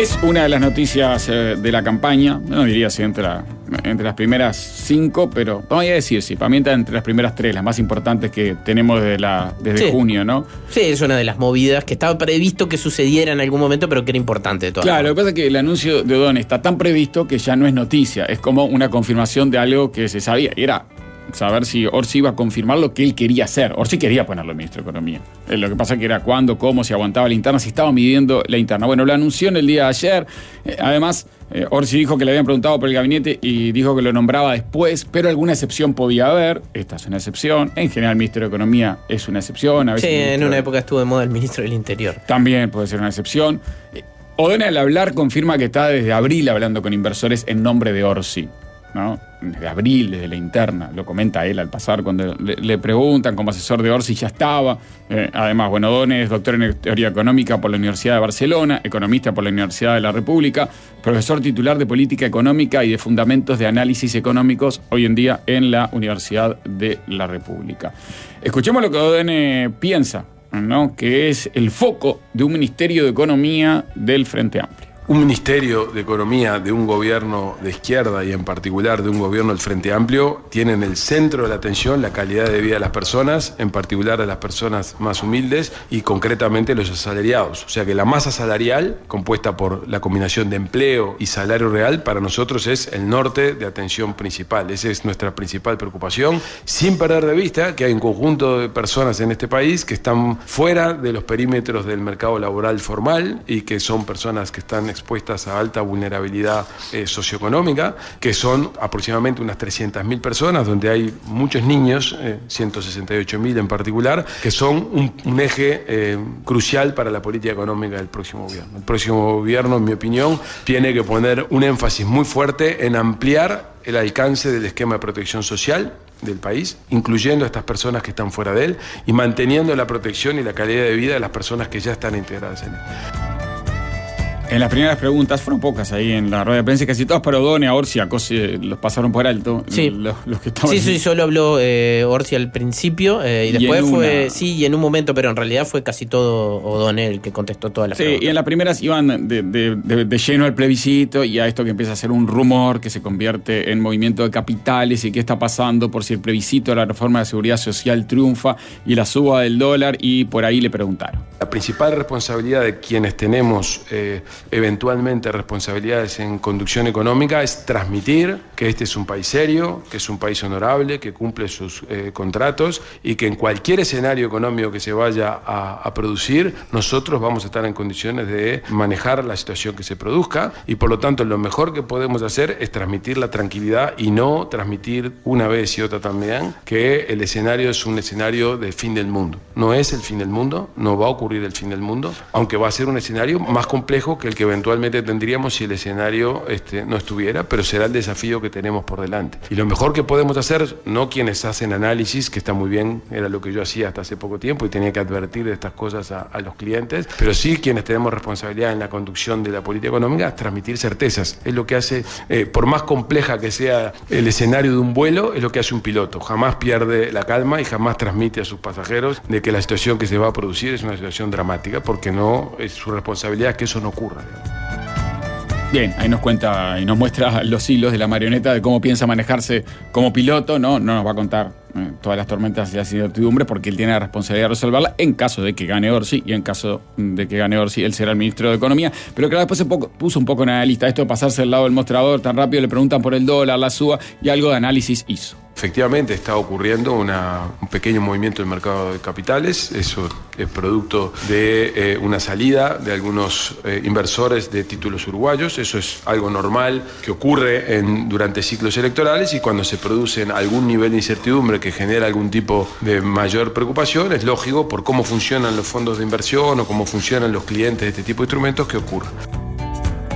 Es una de las noticias de la campaña, no diría si entre las primeras 5, pero vamos a decir, sí, para mí está entre las primeras 3, las más importantes que tenemos desde junio, ¿no? Sí, es una de las movidas que estaba previsto que sucediera en algún momento, pero que era importante de todas Claro, formas. lo que pasa es que el anuncio de O'Donnell está tan previsto que ya no es noticia, es como una confirmación de algo que se sabía, y era saber si Orsi iba a confirmar lo que él quería hacer. Orsi quería ponerlo ministro de Economía. Lo que pasa que era cuándo, cómo, si aguantaba la interna, si estaba midiendo la interna. Bueno, lo anunció en el día de ayer. Además, Orsi dijo que le habían preguntado por el gabinete y dijo que lo nombraba después, pero alguna excepción podía haber. Esta es una excepción. En general, el ministro de Economía es una excepción. A veces Sí, en una época estuvo de moda el ministro del Interior. También puede ser una excepción. O'Donnell al hablar confirma que está desde abril hablando con inversores en nombre de Orsi, ¿no? Desde abril, desde la interna, lo comenta él al pasar cuando le preguntan como asesor de Orsi, ya estaba. Además, bueno, O'Donnell es doctor en teoría económica por la Universidad de Barcelona, economista por la Universidad de la República, profesor titular de política económica y de fundamentos de análisis económicos hoy en día en la Universidad de la República. Escuchemos lo que O'Donnell piensa, ¿no? Que es el foco de un Ministerio de Economía del Frente Amplio. Un ministerio de Economía de un gobierno de izquierda y en particular de un gobierno del Frente Amplio tiene en el centro de la atención la calidad de vida de las personas, en particular de las personas más humildes y concretamente los asalariados. O sea que la masa salarial, compuesta por la combinación de empleo y salario real, para nosotros es el norte de atención principal. Esa es nuestra principal preocupación, sin perder de vista que hay un conjunto de personas en este país que están fuera de los perímetros del mercado laboral formal y que son personas que están expuestas a alta vulnerabilidad socioeconómica, que son aproximadamente unas 300.000 personas, donde hay muchos niños, 168.000 en particular, que son un eje crucial para la política económica del próximo gobierno. El próximo gobierno, en mi opinión, tiene que poner un énfasis muy fuerte en ampliar el alcance del esquema de protección social del país, incluyendo a estas personas que están fuera de él y manteniendo la protección y la calidad de vida de las personas que ya están integradas en él. En las primeras preguntas, fueron pocas ahí en la rueda de prensa, casi todas para O'Donnell, a Orsi, a Cosi los pasaron por alto. Sí, los que estaban sí, solo habló Orsi al principio y después fue, y en un momento, pero en realidad fue casi todo O'Donnell el que contestó todas las preguntas. Sí, y en las primeras iban de lleno al plebiscito y a esto que empieza a ser un rumor que se convierte en movimiento de capitales y qué está pasando por si el plebiscito de la reforma de seguridad social triunfa y la suba del dólar, y por ahí le preguntaron. La principal responsabilidad de quienes tenemos eventualmente responsabilidades en conducción económica es transmitir que este es un país serio, que es un país honorable, que cumple sus contratos y que en cualquier escenario económico que se vaya a producir, nosotros vamos a estar en condiciones de manejar la situación que se produzca y por lo tanto lo mejor que podemos hacer es transmitir la tranquilidad y no transmitir una vez y otra también que el escenario es un escenario del fin del mundo. No es el fin del mundo, no va a ocurrir el fin del mundo, aunque va a ser un escenario más complejo que el que eventualmente tendríamos si el escenario no estuviera, pero será el desafío que tenemos por delante. Y lo mejor que podemos hacer, no quienes hacen análisis, que está muy bien, era lo que yo hacía hasta hace poco tiempo y tenía que advertir de estas cosas a los clientes, pero sí quienes tenemos responsabilidad en la conducción de la política económica es transmitir certezas. Es lo que hace, por más compleja que sea el escenario de un vuelo, es lo que hace un piloto. Jamás pierde la calma y jamás transmite a sus pasajeros de que la situación que se va a producir es una situación dramática, porque no es su responsabilidad que eso no ocurra. Bien, ahí nos cuenta y nos muestra los hilos de la marioneta de cómo piensa manejarse como piloto. No nos va a contar todas las tormentas y las incertidumbres porque él tiene la responsabilidad de resolverla en caso de que gane Orsi, y en caso de que gane Orsi él será el ministro de Economía. Pero claro, después se puso un poco en analista. Esto de pasarse al lado del mostrador tan rápido, le preguntan por el dólar, la suba, y algo de análisis hizo. Efectivamente está ocurriendo un pequeño movimiento del mercado de capitales. Eso es producto de una salida de algunos inversores de títulos uruguayos. Eso es algo normal que ocurre durante ciclos electorales, y cuando se produce algún nivel de incertidumbre que genera algún tipo de mayor preocupación, es lógico por cómo funcionan los fondos de inversión o cómo funcionan los clientes de este tipo de instrumentos que ocurra.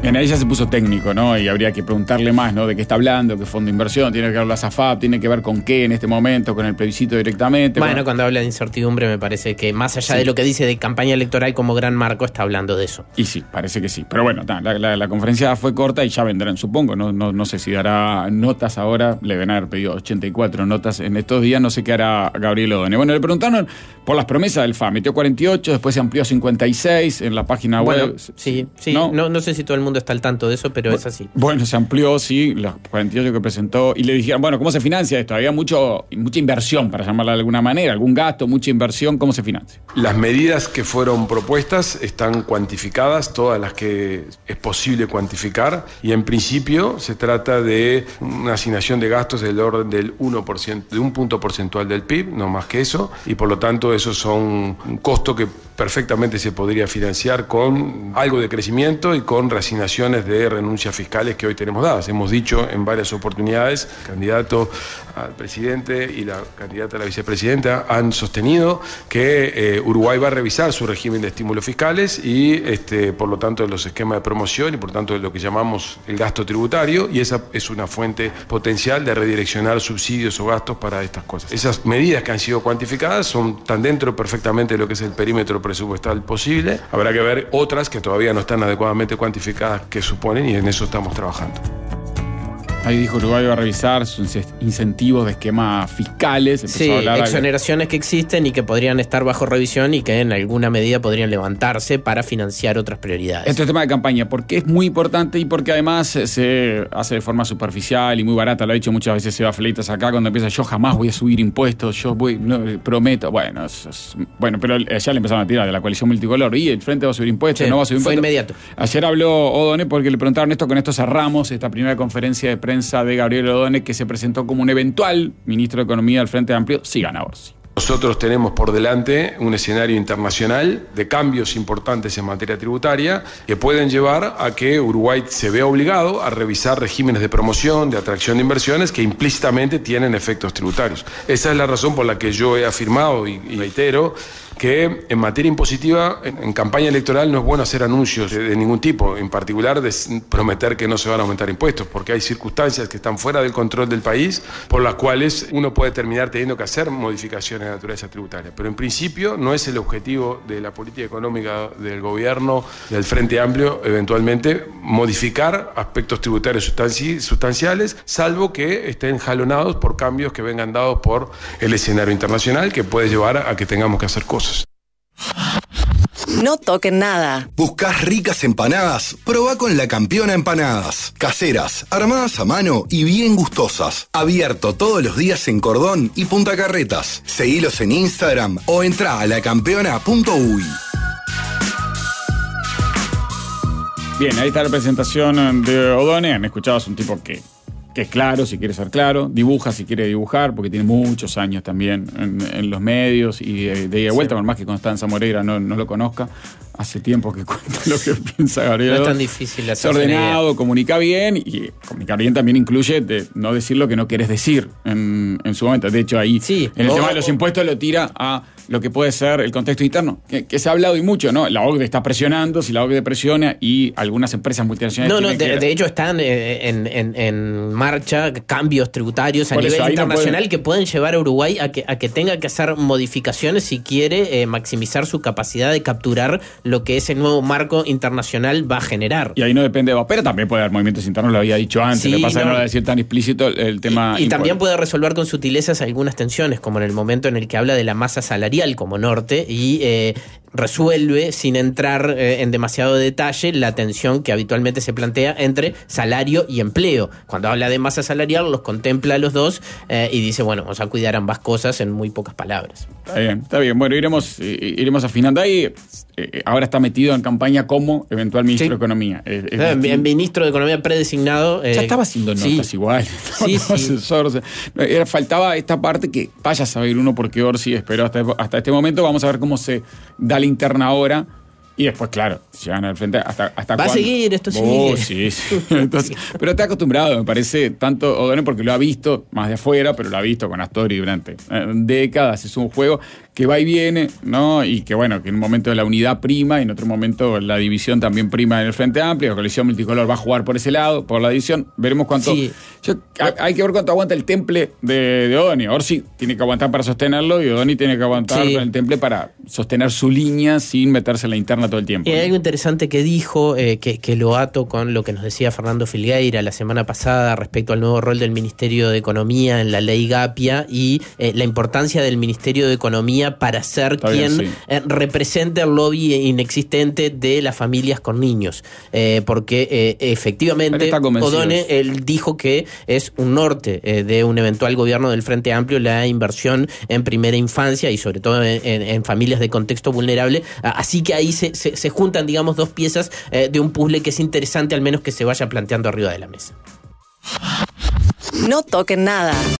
En ahí ya se puso técnico, ¿no? Y habría que preguntarle más, ¿no? De qué está hablando, qué fondo de inversión, tiene que ver la SAFAP, tiene que ver con qué en este momento, con el plebiscito directamente. Bueno, cuando habla de incertidumbre me parece que más allá de lo que dice de campaña electoral como gran marco, está hablando de eso. Y sí, parece que sí. Pero bueno, la conferencia fue corta y ya vendrán, supongo. No sé si dará notas ahora, le deben haber pedido 84 notas en estos días, no sé qué hará Gabriel Odone. Bueno, le preguntaron por las promesas del FA, metió 48, después se amplió a 56 en la página web. Sí, no sé si todo el mundo está al tanto de eso, pero es así. Bueno, se amplió, sí, los 48 que presentó, y le dijeron, bueno, ¿cómo se financia esto? Había mucha inversión, para llamarla de alguna manera, algún gasto, mucha inversión, ¿cómo se financia? Las medidas que fueron propuestas están cuantificadas, todas las que es posible cuantificar, y en principio se trata de una asignación de gastos del orden del 1%, de un punto porcentual del PIB, no más que eso, y por lo tanto esos son un costo que perfectamente se podría financiar con algo de crecimiento y con reasignaciones de renuncias fiscales que hoy tenemos dadas. Hemos dicho en varias oportunidades, el candidato al presidente y la candidata a la vicepresidenta han sostenido que Uruguay va a revisar su régimen de estímulos fiscales y por lo tanto los esquemas de promoción y por tanto de lo que llamamos el gasto tributario, y esa es una fuente potencial de redireccionar subsidios o gastos para estas cosas. Esas medidas que han sido cuantificadas están dentro perfectamente de lo que es el perímetro presupuestal posible. Habrá que ver otras que todavía no están adecuadamente cuantificadas que suponen, y en eso estamos trabajando. Ahí dijo Uruguay va a revisar sus incentivos de esquemas fiscales. Sí, exoneraciones que existen y que podrían estar bajo revisión y que en alguna medida podrían levantarse para financiar otras prioridades. Este tema de campaña, porque es muy importante y porque además se hace de forma superficial y muy barata. Lo ha dicho muchas veces Seba Fleitas acá cuando empieza, yo jamás voy a subir impuestos, prometo. Bueno, pero ya le empezaron a tirar de la coalición multicolor. Y el Frente va a subir impuestos, sí, no va a subir impuestos. Fue inmediato. Ayer habló Odone porque le preguntaron esto, con esto cerramos esta primera conferencia de prensa de Gabriel Odone, que se presentó como un eventual ministro de Economía del Frente Amplio, si gana Orsi. Nosotros tenemos por delante un escenario internacional de cambios importantes en materia tributaria que pueden llevar a que Uruguay se vea obligado a revisar regímenes de promoción, de atracción de inversiones que implícitamente tienen efectos tributarios. Esa es la razón por la que yo he afirmado y reitero que en materia impositiva, en campaña electoral no es bueno hacer anuncios de ningún tipo, en particular de prometer que no se van a aumentar impuestos, porque hay circunstancias que están fuera del control del país por las cuales uno puede terminar teniendo que hacer modificaciones de naturaleza tributaria. Pero en principio no es el objetivo de la política económica del gobierno, del Frente Amplio, eventualmente modificar aspectos tributarios sustanciales, salvo que estén jalonados por cambios que vengan dados por el escenario internacional, que puede llevar a que tengamos que hacer cosas. No toquen nada. ¿Buscás ricas empanadas? Probá con La Campeona Empanadas. Caseras, armadas a mano y bien gustosas. Abierto todos los días en Cordón y Punta Carretas. Seguilos en Instagram o entrá a lacampeona.uy. Bien, ahí está la presentación de Odone. Han escuchado, es un tipo que es claro, si quiere ser claro, dibuja si quiere dibujar, porque tiene muchos años también en los medios y de ida y vuelta, por más que Constanza Moreira no lo conozca. Hace tiempo que cuenta lo que piensa Gabriel. No es tan difícil hacerse. Es ordenado, comunica bien, y comunicar bien también incluye no decir lo que no quieres decir en su momento. De hecho, ahí sí, en el tema de los impuestos lo tira a lo que puede ser el contexto interno, que se ha hablado y mucho, ¿no? La OCDE está presionando, si la OCDE presiona y algunas empresas multinacionales... De hecho están en marcha cambios tributarios a nivel internacional que pueden llevar a Uruguay a que tenga que hacer modificaciones si quiere maximizar su capacidad de capturar lo que ese nuevo marco internacional va a generar. Y ahí no depende de pero también puede haber movimientos internos, lo había dicho antes, sí, me pasa que no lo voy a decir tan explícito el tema... Y también puede resolver con sutilezas algunas tensiones, como en el momento en el que habla de la masa salarial como norte y resuelve sin entrar en demasiado detalle la tensión que habitualmente se plantea entre salario y empleo. Cuando habla de masa salarial los contempla a los dos y dice, bueno, vamos a cuidar ambas cosas en muy pocas palabras. Está bien. Bueno, iremos afinando ahí. Ahora está metido en campaña como eventual ministro de Economía. Ministro de Economía predesignado. Ya estaba haciendo notas igual. Asesor, faltaba esta parte que vaya a saber uno por qué Orsi esperó hasta este momento. Vamos a ver cómo se da la interna ahora Y después, claro, llegan al frente hasta Va cuándo. a seguir, esto sigue. Sí. Entonces, pero está acostumbrado, me parece, tanto O'Donnell porque lo ha visto más de afuera, pero lo ha visto con Astori durante décadas. Es un juego que va y viene, ¿no? Y que, bueno, que en un momento la unidad prima y en otro momento la división también prima en el Frente Amplio. La coalición multicolor va a jugar por ese lado, por la división. Veremos cuánto... Sí. Hay que ver cuánto aguanta el temple de O'Donnell. Orsi tiene que aguantar para sostenerlo y O'Donnell tiene que aguantar con el temple para sostener su línea sin meterse en la interna todo el tiempo. Y hay algo interesante que dijo, que lo ato con lo que nos decía Fernando Filgueira la semana pasada respecto al nuevo rol del Ministerio de Economía en la ley Gapia y la importancia del Ministerio de Economía para ser quien represente el lobby inexistente de las familias con niños. Porque efectivamente O'Donnell él dijo que es un norte de un eventual gobierno del Frente Amplio la inversión en primera infancia y sobre todo en familias de contexto vulnerable. Así que ahí se juntan, digamos, dos piezas de un puzzle que es interesante al menos que se vaya planteando arriba de la mesa. No toquen nada.